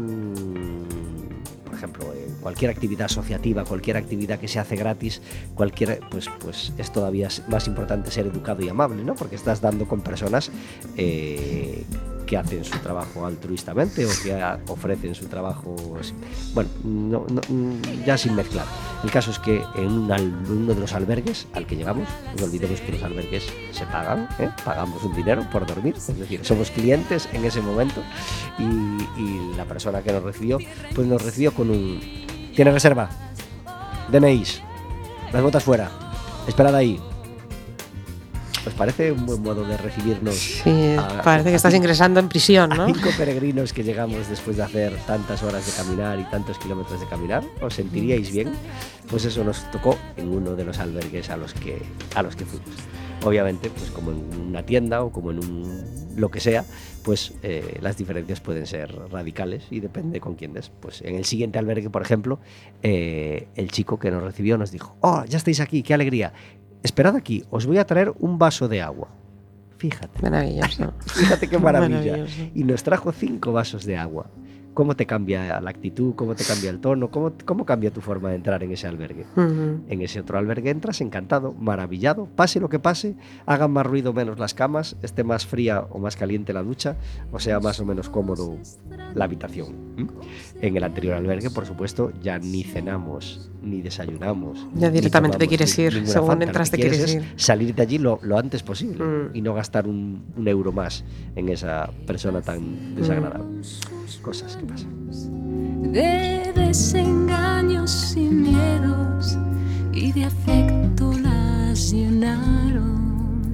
por ejemplo, cualquier actividad asociativa, cualquier actividad que se hace gratis, pues es todavía más importante ser educado y amable, ¿no? Porque estás dando con personas que hacen su trabajo altruistamente o que ofrecen su trabajo, bueno, ya sin mezclar. El caso es que en uno de los albergues al que llegamos, no olvidemos que los albergues se pagan, pagamos un dinero por dormir, es decir, somos clientes en ese momento, y la persona que nos recibió, pues nos recibió con ¿tiene reserva? DNIs, las botas fuera, esperad ahí. Pues parece un buen modo de recibirnos. Sí, parece que estás ingresando en prisión, ¿no? 5 peregrinos que llegamos después de hacer tantas horas de caminar y tantos kilómetros de caminar. ¿Os sentiríais bien? Pues eso nos tocó en uno de los albergues a los que fuimos. Obviamente, pues como en una tienda o como en lo que sea, pues las diferencias pueden ser radicales y depende con quién des. Pues en el siguiente albergue, por ejemplo, el chico que nos recibió nos dijo: ¡oh, ya estáis aquí, qué alegría! Esperad aquí, os voy a traer un vaso de agua. Fíjate. Maravilloso. Fíjate qué maravilla. Maravilloso. Y nos trajo 5 vasos de agua. ¿Cómo te cambia la actitud? ¿Cómo te cambia el tono? ¿Cómo cambia tu forma de entrar en ese albergue? En ese otro albergue entras encantado, maravillado, pase lo que pase, hagan más ruido o menos las camas, esté más fría o más caliente la ducha, o sea más o menos cómodo la habitación. En el anterior albergue, por supuesto, ya ni cenamos, ni desayunamos. Ya directamente te quieres ir, según entras te quieres ir. Salir de allí lo antes posible y no gastar un euro más en esa persona tan desagradable. Cosas que pasan. De desengaños y miedos y de afecto las llenaron.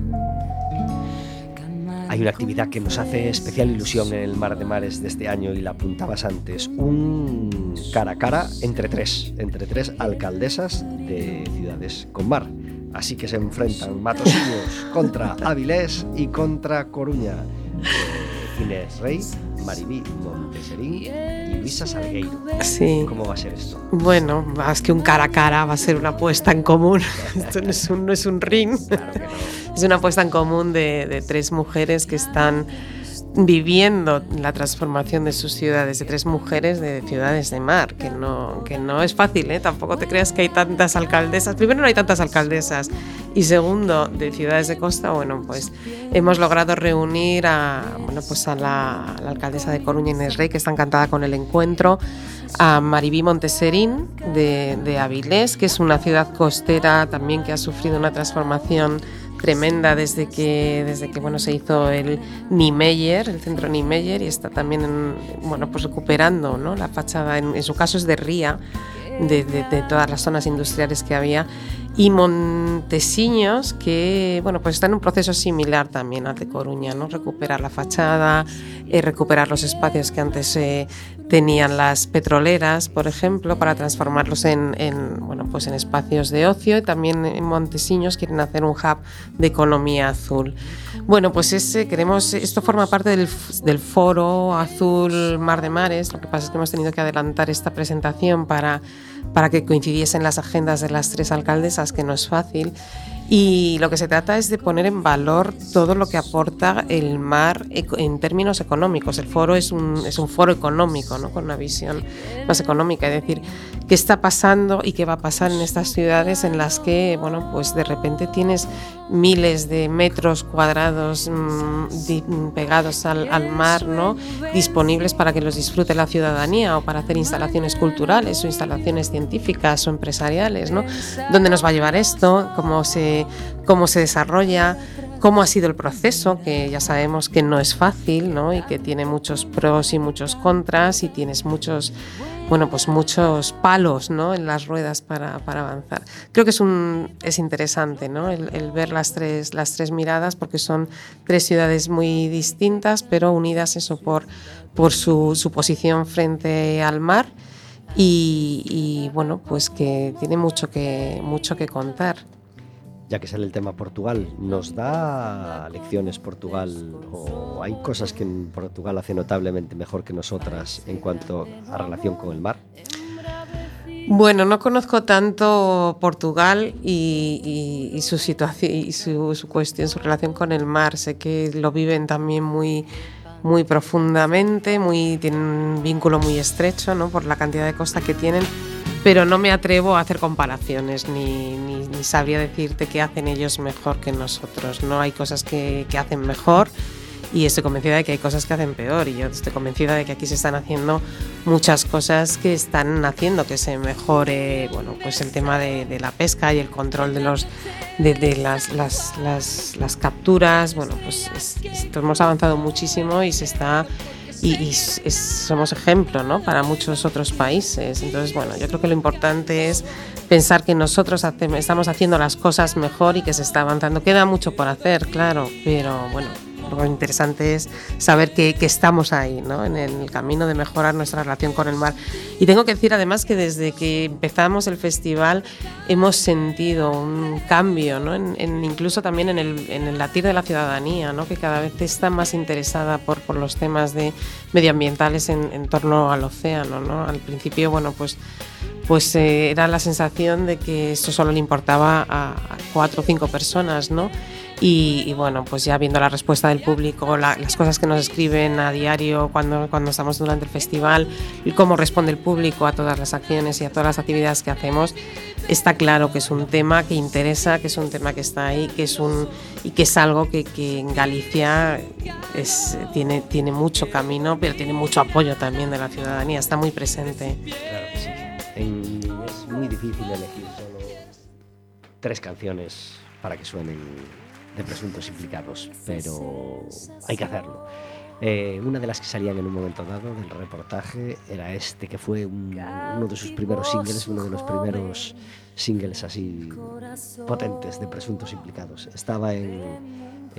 Hay una actividad que nos hace especial ilusión en el Mar de Mares de este año, y la apuntabas antes, un cara a cara entre tres alcaldesas de ciudades con mar. Así que se enfrentan Matosinhos contra Avilés y contra Coruña. Inés Rey, Maribí Monteserín y Luisa Salgueiro. Sí. ¿Cómo va a ser esto? Bueno, más que un cara a cara, va a ser una apuesta en común. Esto no es un ring. Claro que no. Es una apuesta en común de 3 mujeres que están viviendo la transformación de sus ciudades, de 3 mujeres de ciudades de mar, que no es fácil, ¿eh? Tampoco te creas que hay tantas alcaldesas. Primero, no hay tantas alcaldesas, y segundo, de ciudades de costa, bueno, pues hemos logrado reunir a la alcaldesa de Coruña, Inés Rey, que está encantada con el encuentro, a Maribí Monteserín de Avilés, que es una ciudad costera también que ha sufrido una transformación tremenda desde que se hizo el Niemeyer, el centro Niemeyer, y está también pues recuperando, ¿no?, la fachada, en su caso es de ría, de todas las zonas industriales que había, y Montesiños, que pues está en un proceso similar también al de Coruña, ¿no?, recuperar la fachada, recuperar los espacios que antes tenían las petroleras, por ejemplo, para transformarlos en espacios de ocio, y también en Montesiños quieren hacer un hub de economía azul. Bueno, pues esto forma parte del Foro Azul Mar de Mares. Lo que pasa es que hemos tenido que adelantar esta presentación para que coincidiesen las agendas de las 3 alcaldesas, que no es fácil. Y lo que se trata es de poner en valor todo lo que aporta el mar en términos económicos. El foro es un foro económico, ¿no? Con una visión más económica, es decir, qué está pasando y qué va a pasar en estas ciudades en las que, bueno, pues de repente tienes miles de metros cuadrados pegados al mar, ¿no? Disponibles para que los disfrute la ciudadanía o para hacer instalaciones culturales o instalaciones científicas o empresariales, ¿no? ¿Dónde nos va a llevar esto? ¿Cómo se desarrolla? ¿Cómo ha sido el proceso? Que ya sabemos que no es fácil, ¿no? Y que tiene muchos pros y muchos contras y tienes muchos palos, ¿no? En las ruedas para avanzar. Creo que es interesante, ¿no? El ver las tres miradas, porque son tres ciudades muy distintas, pero unidas eso por su posición frente al mar y bueno, pues que tiene mucho que contar. Ya que sale el tema Portugal, ¿nos da lecciones Portugal o hay cosas que en Portugal hace notablemente mejor que nosotras en cuanto a relación con el mar? Bueno, no conozco tanto Portugal y su situación y su cuestión, su relación con el mar. Sé que lo viven también muy profundamente, tienen un vínculo muy estrecho, ¿no? Por la cantidad de costa que tienen. Pero no me atrevo a hacer comparaciones ni sabría decirte qué hacen ellos mejor que nosotros. No hay cosas que hacen mejor y estoy convencida de que hay cosas que hacen peor, y yo estoy convencida de que aquí se están haciendo muchas cosas que están haciendo que se mejore, bueno, pues el tema de la pesca y el control de las capturas. Bueno, pues hemos avanzado muchísimo y se está somos ejemplo, ¿no? Para muchos otros países. Entonces, bueno, yo creo que lo importante es pensar que nosotros estamos haciendo las cosas mejor y que se está avanzando. Queda mucho por hacer, claro, pero bueno, lo interesante es saber que estamos ahí, ¿no? En el camino de mejorar nuestra relación con el mar. Y tengo que decir además que desde que empezamos el festival hemos sentido un cambio, ¿no? Incluso también en el latir de la ciudadanía, ¿no? Que cada vez está más interesada por los temas medioambientales en torno al océano, ¿no? Al principio, bueno, pues era la sensación de que esto solo le importaba a 4 o 5 personas, ¿no? Y bueno, pues ya viendo la respuesta del público, las cosas que nos escriben a diario cuando estamos durante el festival y cómo responde el público a todas las acciones y a todas las actividades que hacemos, está claro que es un tema que interesa, que es un tema que está ahí, que es algo que en Galicia tiene mucho camino, pero tiene mucho apoyo también de la ciudadanía, está muy presente. Claro que sí. Es muy difícil elegir solo 3 canciones para que suenen de Presuntos Implicados, pero hay que hacerlo. Una de las que salían en un momento dado del reportaje era que fue uno de sus primeros singles, uno de los primeros singles así potentes de Presuntos Implicados. Estaba en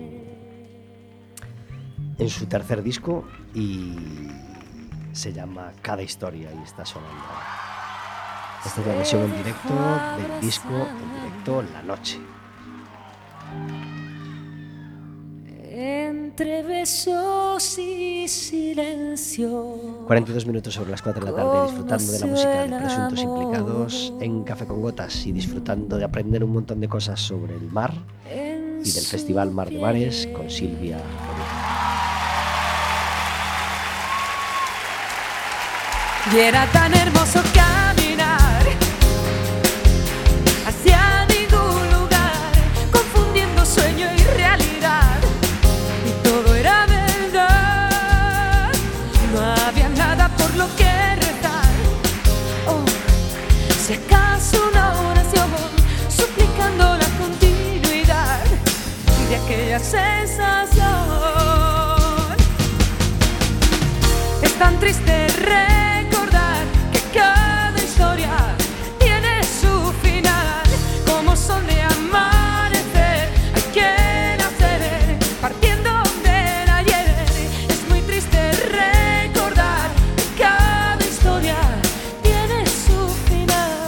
su tercer disco y se llama Cada Historia y está sonando. Esta es la versión en directo del disco en directo La Noche. Entre besos y silencio. 42 minutos sobre las 4 de la tarde, disfrutando de la música de Presuntos Implicados en Café con Gotas y disfrutando de aprender un montón de cosas sobre el mar y del Festival Mar de Mares con Silvia. Y era tan hermoso caminar hacia ningún lugar, confundiendo sueño y realidad, y todo era verdad. No había nada por lo que rezar, oh, si acaso una oración suplicando la continuidad de aquella sensación. Es tan triste recordar que cada historia tiene su final, como son de amanecer, hay que nacer partiendo del ayer. Es muy triste recordar que cada historia tiene su final.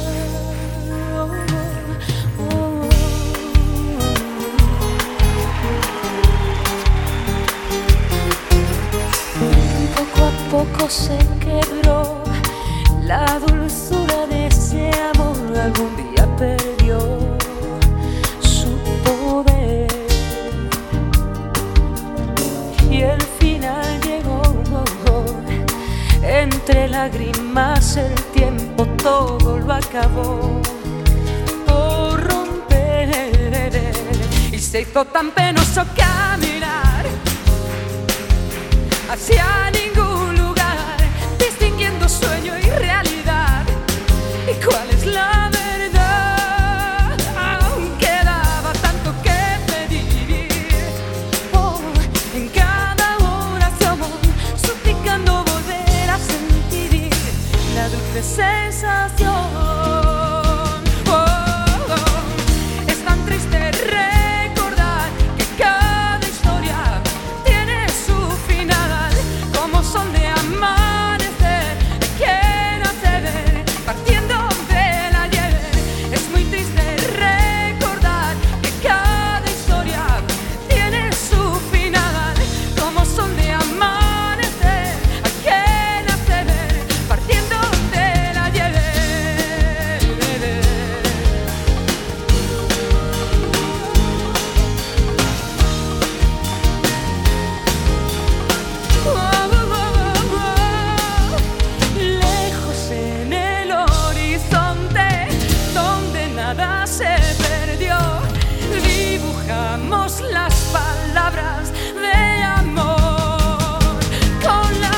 Poco a poco se quebró la dulzura de ese amor, algún día perdió años el tiempo todo lo acabó por romper y se hizo tan penoso caminar hacia ningún lugar, distinguiendo sueño y realidad. ¿Y cuál es la verdad? Aún quedaba tanto que pedir. Oh, en cada oración suplicando volver a sentir la dulce sensación. Es tan triste recordar que cada historia tiene su final, como sol de amanecer, que nace ver partiendo del ayer. Es muy triste recordar que cada historia tiene su final, como sol de amanecer, que nace ver partiendo del ayer. Lejos en el horizonte, donde nada se perdió, dibujamos las palabras de amor con la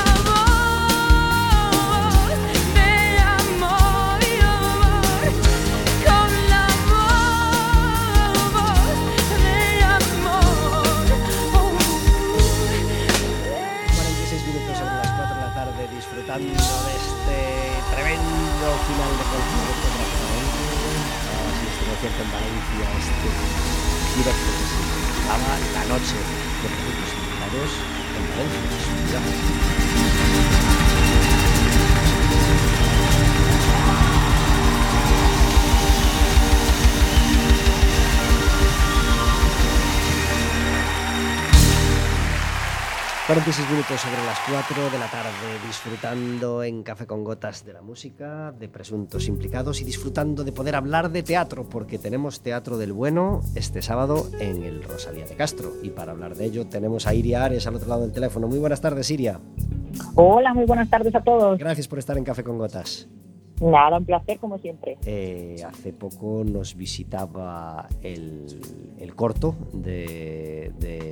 voz de amor y amor, con la voz de amor. 46 minutos sobre las 4 de la tarde, disfrutando de este tremendo final de concierto de concierto en Valencia, este directo que se titulaba La Noche de Presuntos Implicados en Valencia. ...46 minutos sobre las 4 de la tarde, disfrutando en Café con Gotas de la música, de Presuntos Implicados y disfrutando de poder hablar de teatro, porque tenemos Teatro del Bueno este sábado en el Rosalía de Castro. Y para hablar de ello tenemos a Iria Ares al otro lado del teléfono. Muy buenas tardes, Iria. Hola, muy buenas tardes a todos. Gracias por estar en Café con Gotas. Nada, un placer como siempre. Hace poco nos visitaba el corto de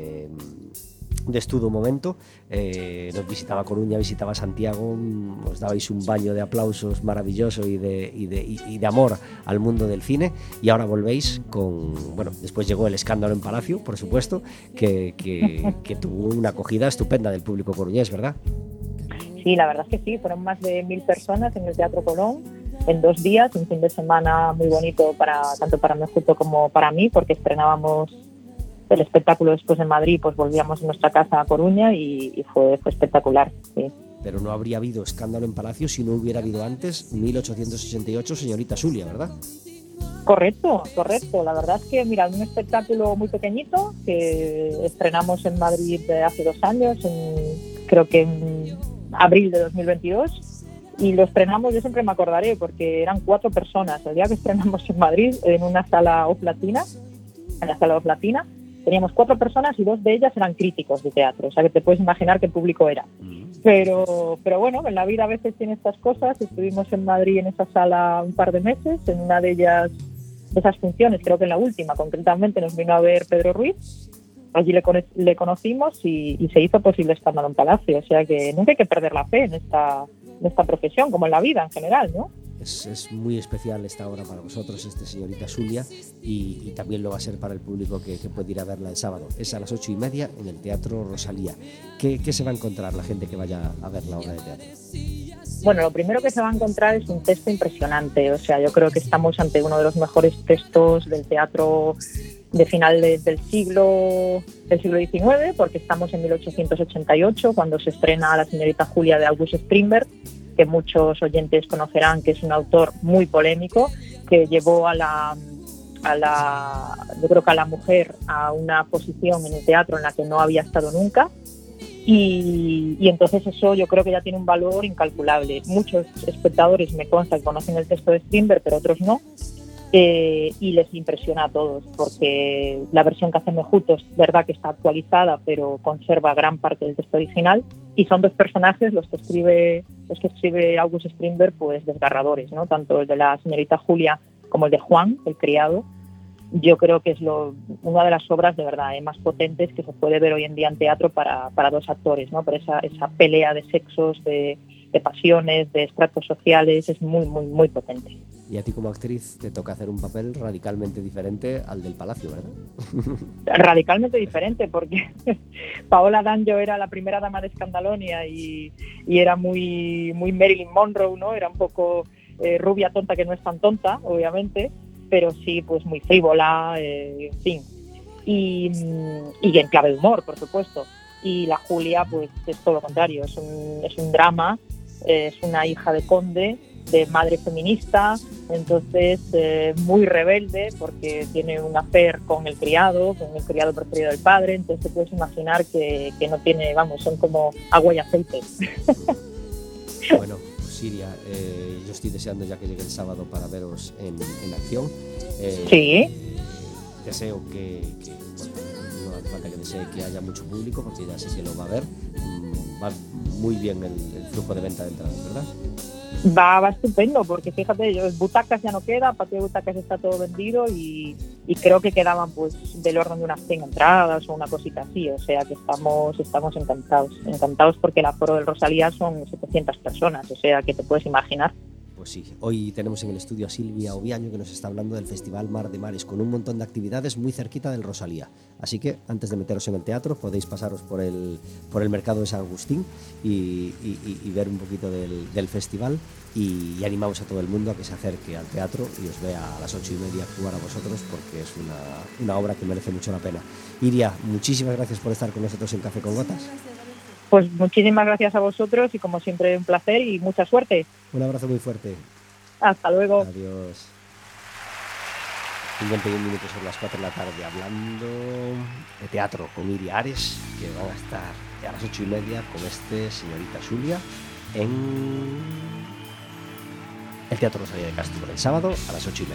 Estudo Momento, nos visitaba Coruña, visitaba Santiago, os dabais un baño de aplausos maravilloso y de amor al mundo del cine, y ahora volvéis con, bueno, después llegó El Escándalo en Palacio, por supuesto, que tuvo una acogida estupenda del público coruñés, ¿verdad? Sí, la verdad es que sí, fueron más de 1000 personas en el Teatro Colón en 2 días, un fin de semana muy bonito tanto para Mejuto como para mí, porque estrenábamos el espectáculo después en Madrid, pues volvíamos a nuestra casa a Coruña y fue espectacular, sí. Pero no habría habido Escándalo en Palacio si no hubiera habido antes 1888 Señorita Xulia, ¿verdad? Correcto. La verdad es que, mira, un espectáculo muy pequeñito que estrenamos en Madrid hace 2 años, creo que en abril de 2022, y lo estrenamos, yo siempre me acordaré, porque eran 4 personas. El día que estrenamos en Madrid, en una sala Oflatina, teníamos 4 personas y 2 de ellas eran críticos de teatro, o sea que te puedes imaginar qué público era. Pero bueno, en la vida a veces tiene estas cosas. Estuvimos en Madrid en esa sala un par de meses, en una de ellas, de esas funciones, creo que en la última concretamente, nos vino a ver Pedro Ruiz. Allí le conocimos y se hizo posible Escándalo en Palacio, o sea que nunca hay que perder la fe en esta profesión, como en la vida en general, ¿no? Es muy especial esta obra para vosotros, Señorita Xulia, y también lo va a ser para el público que puede ir a verla el sábado. Es a las 8:30 en el Teatro Rosalía. ¿Qué se va a encontrar la gente que vaya a ver la obra de teatro? Bueno, lo primero que se va a encontrar es un texto impresionante. O sea, yo creo que estamos ante uno de los mejores textos del teatro de finales del siglo XIX, porque estamos en 1888, cuando se estrena La Señorita Julia de August Strindberg, que muchos oyentes conocerán que es un autor muy polémico, que llevó yo creo que a la mujer a una posición en el teatro en la que no había estado nunca, y entonces eso yo creo que ya tiene un valor incalculable. Muchos espectadores, me consta, que conocen el texto de Strindberg, pero otros no, y les impresiona a todos, porque la versión que hace Mejuto es verdad que está actualizada, pero conserva gran parte del texto original, y son 2 personajes los que escribe los que escribe August Strindberg, pues desgarradores, ¿no? Tanto el de la señorita Julia como el de Juan, el criado. Yo creo que es una de las obras de verdad más potentes que se puede ver hoy en día en teatro para dos actores, ¿no? Por esa pelea de sexos, de pasiones, de estratos sociales, es muy, muy, muy potente. Y a ti como actriz te toca hacer un papel radicalmente diferente al del Palacio, ¿verdad? Radicalmente diferente, porque Paola Danjo era la primera dama de Escandalonia y era muy, muy Marilyn Monroe, ¿no? Era un poco rubia tonta que no es tan tonta, obviamente, pero sí, pues muy frívola, en fin. Y en clave de humor, por supuesto. Y la Julia, pues es todo lo contrario, es un drama, es una hija de conde, de madre feminista, entonces muy rebelde porque tiene un affair con el criado preferido del padre, entonces te puedes imaginar que no tiene, vamos, son como agua y aceite. Bueno, pues Siria, yo estoy deseando ya que llegue el sábado para veros en acción. Sí. Deseo que no hace falta que desee que haya mucho público porque ya sé que lo va a haber. Va muy bien el flujo de venta de entradas, ¿verdad? Va estupendo, porque fíjate, butacas ya no queda, patio de butacas está todo vendido y creo que quedaban pues del orden de unas 100 entradas o una cosita así, o sea que estamos encantados porque el aforo del Rosalía son 700 personas, o sea que te puedes imaginar. Pues sí, hoy tenemos en el estudio a Silvia Oviaño que nos está hablando del Festival Mar de Mares con un montón de actividades muy cerquita del Rosalía. Así que antes de meteros en el teatro podéis pasaros por el mercado de San Agustín y ver un poquito del festival y animamos a todo el mundo a que se acerque al teatro y os vea a las 8:30 actuar a vosotros porque es una obra que merece mucho la pena. Iria, muchísimas gracias por estar con nosotros en Café con Gotas. Pues muchísimas gracias a vosotros y como siempre un placer y mucha suerte. Un abrazo muy fuerte. Hasta luego. Adiós. 51 minutos son las 4 de la tarde hablando de teatro con Iria Ares, que van a estar a las 8:30 con señorita Xulia en el Teatro Rosalía de Castro el sábado a las 8:30.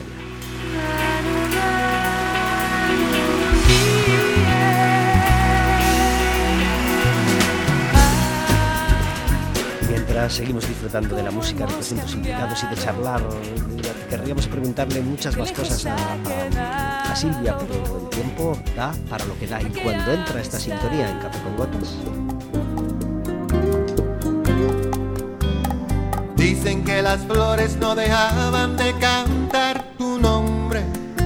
Mientras seguimos disfrutando de la música, de presuntos implicados y de charlar, querríamos preguntarle muchas más cosas a Silvia, pero el tiempo da para lo que da. Y cuando entra esta sintonía en Café con Gotas... Dicen que las flores no dejaban de cantar tu nombre,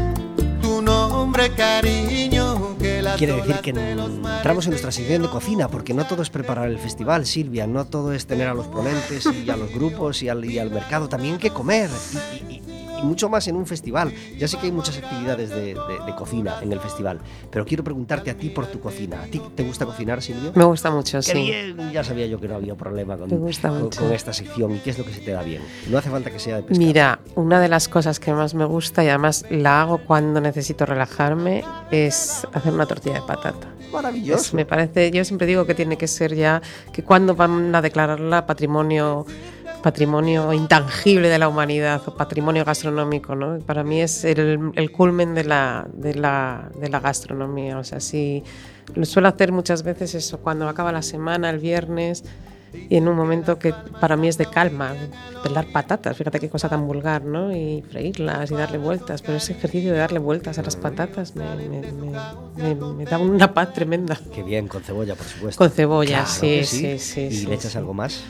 cariño. Que las Quiere decir que entramos en nuestra sección de cocina, porque no todo es preparar el festival, Silvia, no todo es tener a los ponentes y a los grupos y al mercado, también hay que comer y mucho más en un festival. Ya sé que hay muchas actividades de cocina en el festival, pero quiero preguntarte a ti por tu cocina. ¿A ti te gusta cocinar, Silvia? Me gusta mucho, Qué sí. Bien, ya sabía yo que no había problema con esta sección. ¿Y qué es lo que se te da bien? No hace falta que sea de pescado. Mira, una de las cosas que más me gusta y además la hago cuando necesito relajarme es hacer una tortilla de patata. Maravilloso. Me parece, yo siempre digo que tiene que ser ya, que cuando van a declararla patrimonio intangible de la humanidad o patrimonio gastronómico, ¿no? Para mí es el culmen de la gastronomía. O sea, sí, lo suelo hacer muchas veces eso, cuando acaba la semana, el viernes, y en un momento que para mí es de calma, pelar patatas, fíjate qué cosa tan vulgar, ¿no? Y freírlas y darle vueltas, pero ese ejercicio de darle vueltas a las patatas me da una paz tremenda. Qué bien, con cebolla, por supuesto. Con cebolla, claro, sí. ¿Y le echas algo más?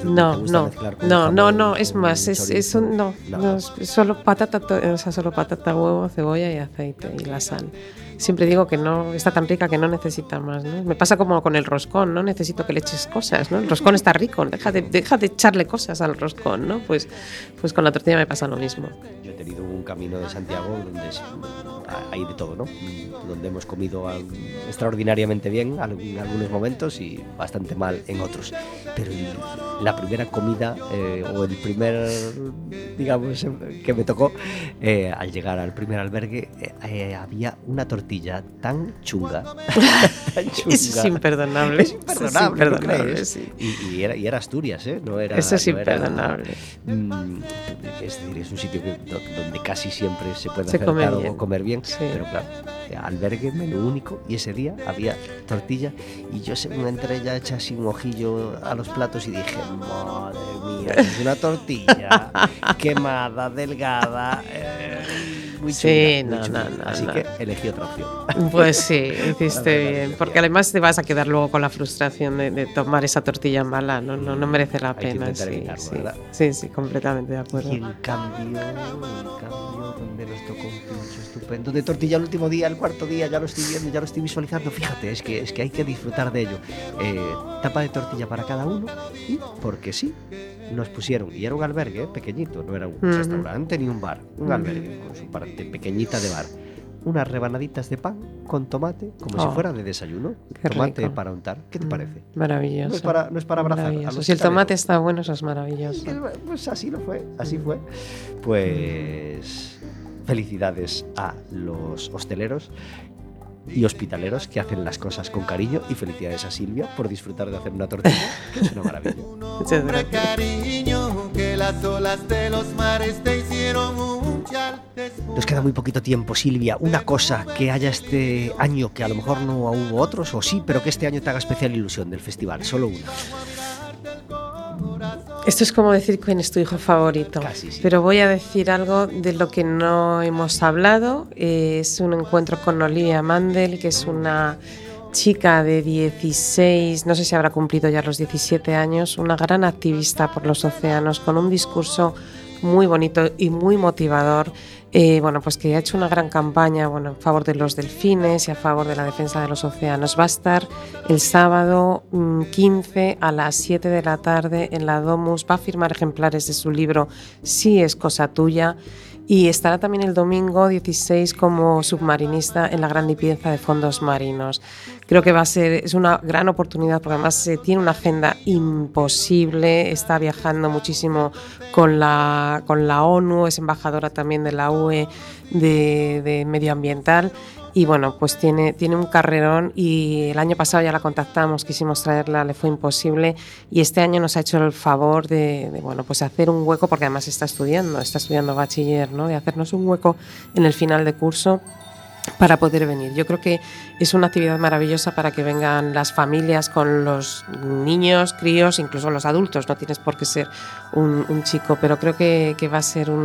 No, es más, solo patata, huevo, cebolla y aceite y la sal. Siempre digo que no está tan rica que no necesita más, ¿no? Me pasa como con el roscón, no necesito que le eches cosas, ¿no? El roscón está rico, deja de echarle cosas al roscón, ¿no? Pues con la tortilla me pasa lo mismo. Yo he tenido un camino de Santiago donde hay de todo, ¿no? Donde hemos comido extraordinariamente bien en algunos momentos y bastante mal en otros. Pero la primera comida o el primer, digamos, que me tocó al llegar al primer albergue hay una tortilla tan chunga. Eso es imperdonable. Es imperdonable, ¿no crees? Sí. Y era Asturias, ¿eh? Eso es imperdonable. Es decir, es un sitio donde casi siempre se puede se acercar come o comer bien. bien, sí. pero claro, albergue, menú único, y ese día había tortilla, y yo según entré ya eché así un ojillo a los platos y dije, madre mía, es una tortilla quemada, delgada, muy chula, Sí, muy no, chula. no, Así no. que elegí otra opción. Pues sí, hiciste verdad, bien, sí. porque además te vas a quedar luego con la frustración de tomar esa tortilla mala, no merece la Hay que pena. intentar Sí, evitarlo, sí, ¿verdad? sí, completamente de acuerdo. Y en cambio, donde nos tocó un pincho estupendo de tortilla el último día, el cuarto día, ya lo estoy viendo, ya lo estoy visualizando. Fíjate, es que hay que disfrutar de ello. Tapa de tortilla para cada uno, y porque sí, nos pusieron, y era un albergue pequeñito, no era un restaurante ni un bar, un albergue con su parte pequeñita de bar. Unas rebanaditas de pan con tomate, como si fuera de desayuno. Qué Tomate rico. para untar. ¿Qué te parece? Maravilloso. No es para abrazar. Maravilloso. A los Si el tomate hosteleros. está bueno, eso es maravilloso. Pues así lo fue, así fue. Pues felicidades a los hosteleros y hospitaleros que hacen las cosas con cariño, y felicidades a Silvia por disfrutar de hacer una tortilla, que es una maravilla. Muchas Hombre, gracias. cariño, que las olas de los mares te hicieron un chal. Nos queda muy poquito tiempo, Silvia. Una cosa que haya este año, que a lo mejor no hubo otros, o sí, pero que este año te haga especial ilusión del festival, solo una. Esto es como decir quién es tu hijo favorito. Casi, sí. Pero voy a decir algo de lo que no hemos hablado. Es un encuentro con Olivia Mandel, que es una chica de 16, no sé si habrá cumplido ya los 17 años, una gran activista por los océanos, con un discurso muy bonito y muy motivador. Bueno, pues que ha hecho una gran campaña, bueno, en favor de los delfines y a favor de la defensa de los océanos. Va a estar el sábado 15 a las 7 de la tarde en la Domus. Va a firmar ejemplares de su libro Sí es cosa tuya. Y estará también el domingo 16 como submarinista en la gran limpieza de fondos marinos. Creo que es una gran oportunidad, porque además tiene una agenda imposible, está viajando muchísimo con la ONU, es embajadora también de la UE de medioambiental. Y bueno, pues tiene un carrerón, y el año pasado ya la contactamos, quisimos traerla, le fue imposible, y este año nos ha hecho el favor de bueno, pues hacer un hueco, porque además está estudiando bachiller, ¿no? De hacernos un hueco en el final de curso para poder venir. Yo creo que es una actividad maravillosa para que vengan las familias con los niños, críos, incluso los adultos, no tienes por qué ser un chico, pero creo que va a ser